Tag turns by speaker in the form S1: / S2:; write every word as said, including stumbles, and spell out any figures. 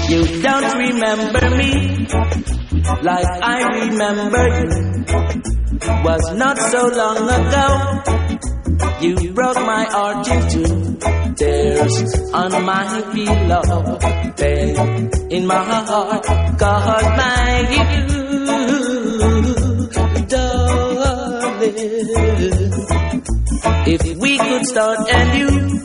S1: You don't remember me like I remember you. Was not so long ago. You broke my heart into tears on my pillow. Pain in my heart caused by you, darling. If we could start anew,